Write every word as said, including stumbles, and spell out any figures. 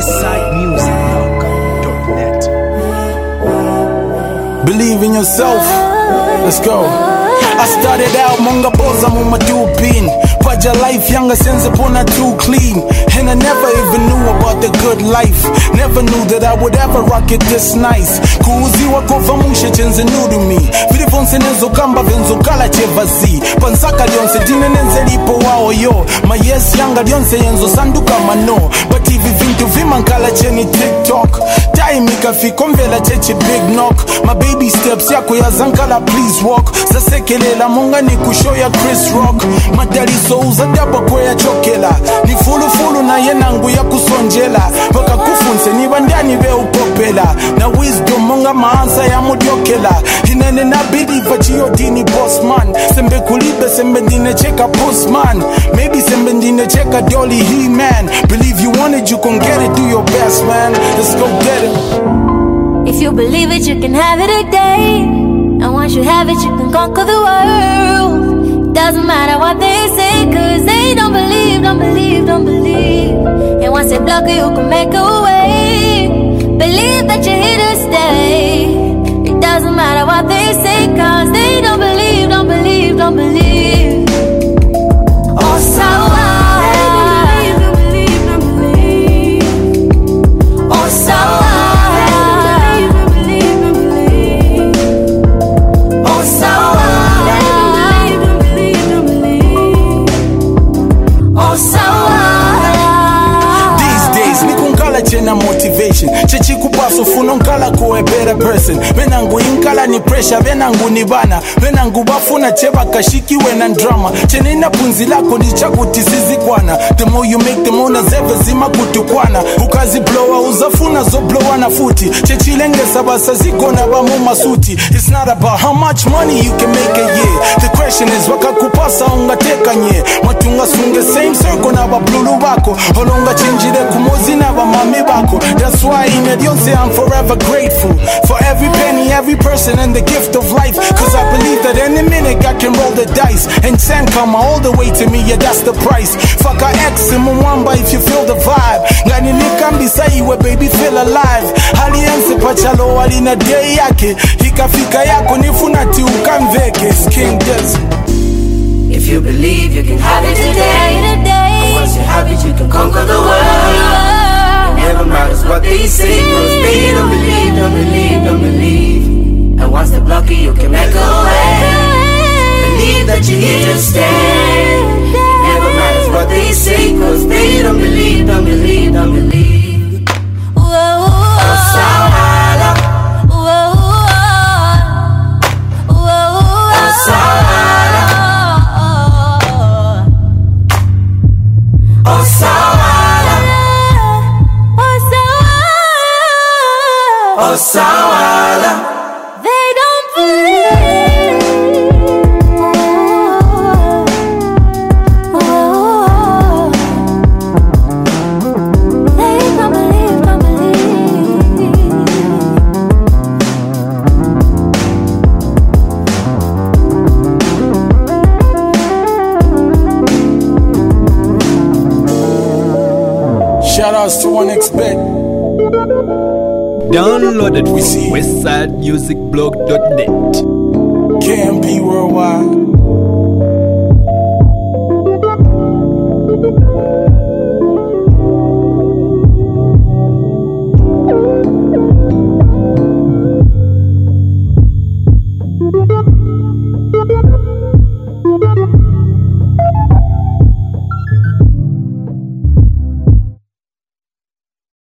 westside music blog dot net. Believe in yourself. Let's go. I started out munga boza muma dupin Paja life younger sense upon a too clean. And I never even knew about the good life. Never knew that I would ever rock it this nice. Kuuzi wako vamushe chenze nudu mi Vili vonse nenzo kamba venzo kala chevazi Pansaka lionse dine nenze lipo wao yo Ma yes younger lionse yenzo sanduka mano But hivi vintu vimankala cheni TikTok Time ikafika mvela cheche big knock My baby steps yako ya zankala please walk Zasekelela munga ni kushow ya Chris Rock Madali souza daba kwe ya chokela Ni fulu fulu na yenangu ya kusonjela Waka kufunse ni bandani ve upopela Na wisdom munga maansa ya mudiokela Hinene na bidi vachio dini boss man Sembe kulibe sembe dine cheka postman Maybe sembe dine cheka dolly he man Believe you want it you can get it, do your best man Let's go get it. If you believe it you can have it today. And once you have it you can conquer the world. Doesn't matter what they say cause they don't believe, don't believe, don't believe. And once they block you, you can make a way. Believe that you're here to stay. It doesn't matter what they say cause they don't believe, don't believe, don't believe. Oh, so chena motivation chechi kupaso funo nkala ko a better person venangu inkala ni pressure venangu ni bana venangu bafuna cheba kashiki wena drama chenina punzi lako ni chakuti sizikwana the more you make the more nazeva zima kutukwana ukazi blowa uzafuna zo blowa na futi chechi lenge sabasa zikona ba mu masuti. It's not about how much money you can make a year. The question is wakakupasa ungateka nye matunga sunge same circle na ba blulu bako olonga chinjire kumozi na ba mami bako. That's why in Medionce I'm forever grateful for every penny, every person and the gift of life. Cause I believe that any minute I can roll the dice and send come all the way to me, yeah that's the price. Fuck a ex in Mwamba if you feel the vibe. Ngani nikambi saiwe baby feel alive. Halianse pachalo alina day yake. Hikafika yako nifunati ukamveke. It's King Desi. If you believe you can have it today, and once you have it you can conquer the world. Never matters what they say, cause they don't believe, don't believe, don't believe. And once they block you, you can make a way. Believe that you're here to stay. Never matters what they say, cause they don't believe, don't believe, don't believe. Oh, Sawala. Oh, Sawala. Oh, Sawala. Oh, Sawala. They don't believe. Oh, oh, they don't believe, don't believe. Shout outs to one X Bet. Downloaded from westside music blog dot net. K M P Worldwide.